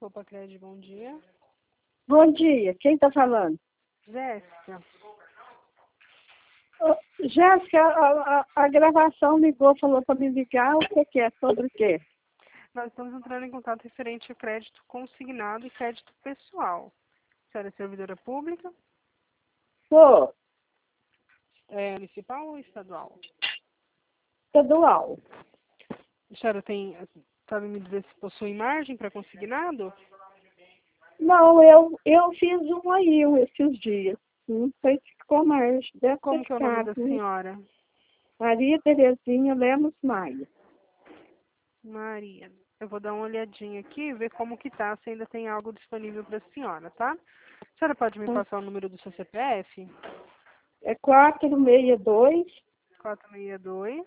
Copa Cred, bom dia. Bom dia, quem está falando? Jéssica. Jéssica, a gravação ligou, falou para me ligar, o que é? Sobre o quê? Nós estamos entrando em contato referente ao crédito consignado e crédito pessoal. A senhora é servidora pública? Sou É municipal ou estadual? estadual. A senhora sabe me dizer se possui margem para consignado? Não, eu fiz um aí esses dias. Não sei se ficou mais. Deve Como ter que é o nome ficado, da né? senhora? Maria Terezinha Lemos Maia. Maria. Eu vou dar uma olhadinha aqui e ver como que tá, se ainda tem algo disponível para a senhora, tá? A senhora pode me passar o número do seu CPF? É 462 462.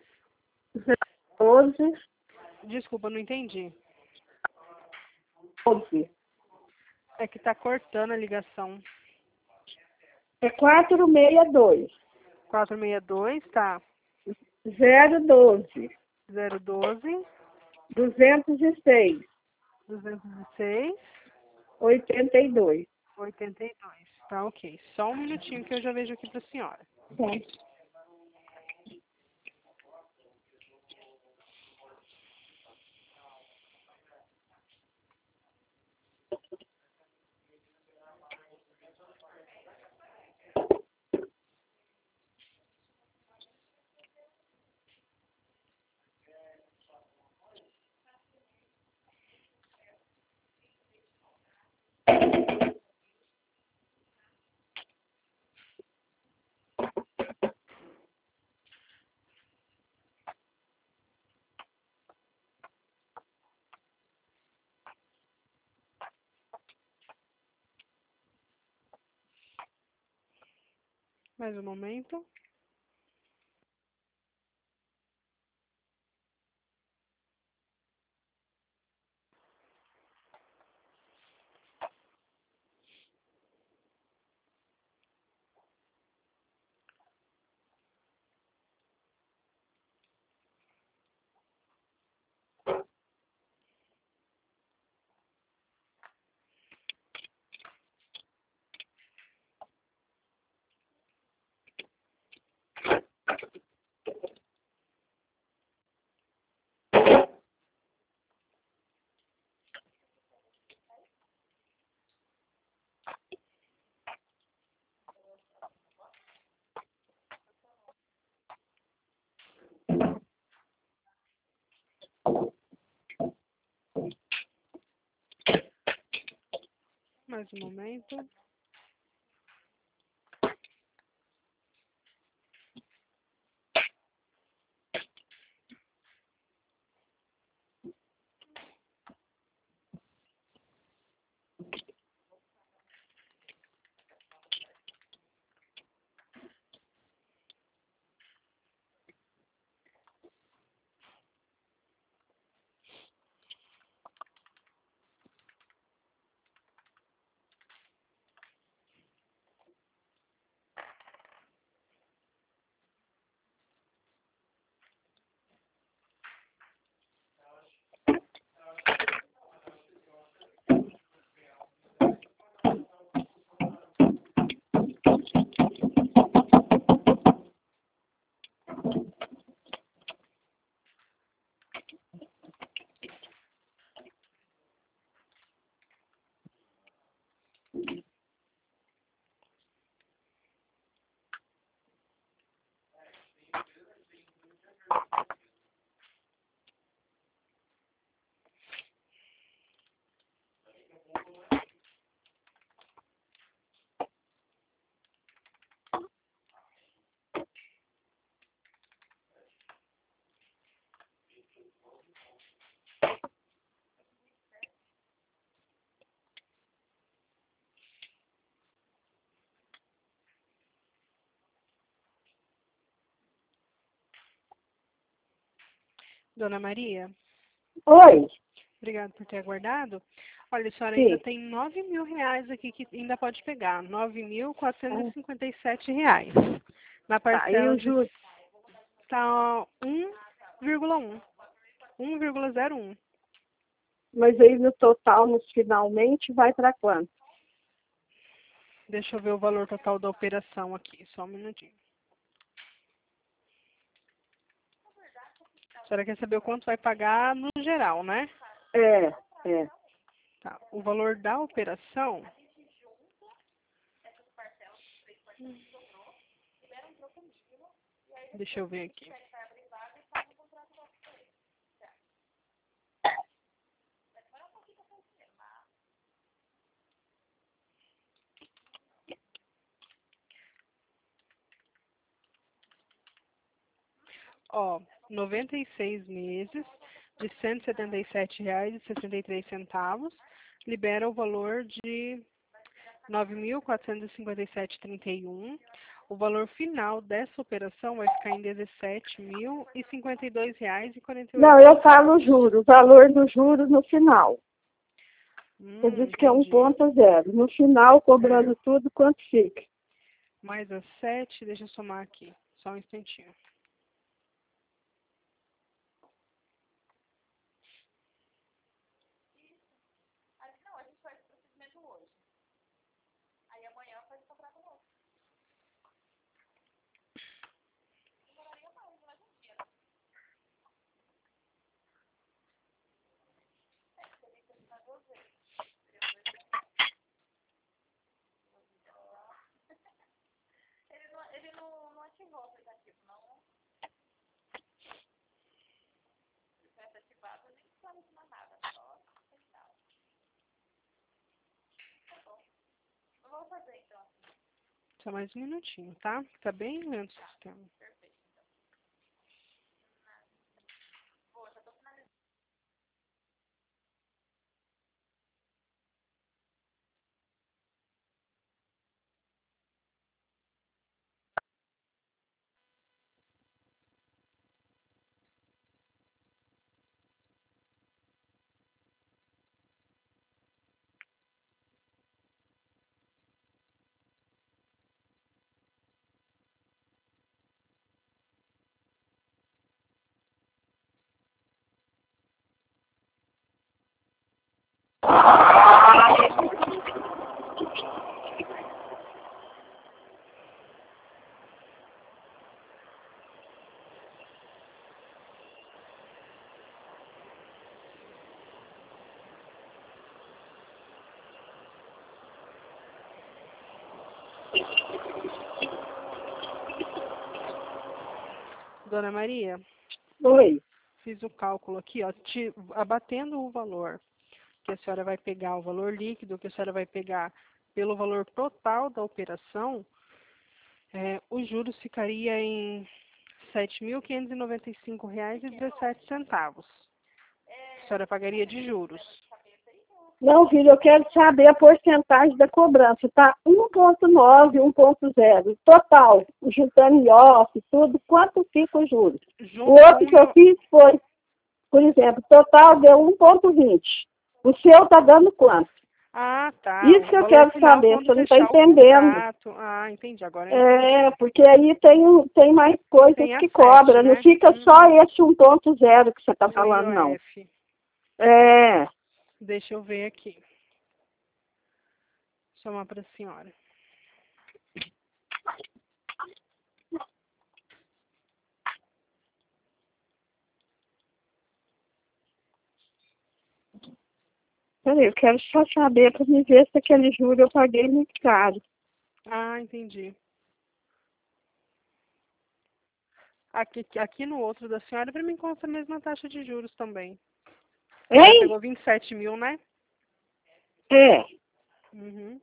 12 Desculpa, não entendi. 12. É que tá cortando a ligação. É 462 462, tá. 012 012 206 206 82. 82. Tá, ok. Só um minutinho que eu já vejo aqui pra senhora. Tá. Mais um momento. Mais um momento. Dona Maria, Oi, obrigada por ter aguardado. Olha, a senhora ainda sim. tem R$ 9.000 aqui que ainda pode pegar. R$ Ah, 9.457. Na tá, e parcela o de juro? tá 1,1. 1,01. Mas aí no total, nos finalmente, vai para quanto? Deixa eu ver o valor total da operação aqui, só um minutinho. A senhora quer saber o quanto vai pagar no geral, né? É, é. Tá. O valor da operação... Deixa eu ver aqui. Ó, 96 meses de R$ 177,63, libera o valor de R$ 9.457,31. O valor final dessa operação vai ficar em R$ 17.052,48. Não, eu falo juros, o valor dos juros no final. Você disse que é Entendi. 1,0. No final, cobrando tudo, quanto fica? Mais as 7, deixa eu somar aqui, só um instantinho. Só mais um minutinho, tá? Tá bem lento o sistema. Dona Maria, Oi. fiz o cálculo aqui, ó, abatendo o valor que a senhora vai pegar, o valor líquido que a senhora vai pegar pelo valor total da operação, os juros ficaria em R$ 7.595,17. A senhora pagaria de juros. Não, filho, eu quero saber a porcentagem da cobrança. Tá 1,9, 1,0. Total, juntando IOF, tudo, quanto fica os juros? Junto O outro que eu com fiz foi, por exemplo, total deu 1,20. O seu tá dando quanto? Ah, tá. Isso O que eu valor quero final saber, quando você não está fechar o entendendo. contrato. Ah, entendi. Agora eu entendi. Porque aí tem mais coisas Tem a que 7, cobra, não né? fica só esse 1,0 que você está Do falando, não. IOF. É, Deixa eu ver aqui. Chamar para a senhora. peraí, eu quero só saber para me ver se aquele juro eu paguei muito caro. Ah, entendi. Aqui no outro da senhora, para mim consta a mesma taxa de juros também. A senhora Hein? pegou 27 mil, né? É. Uhum.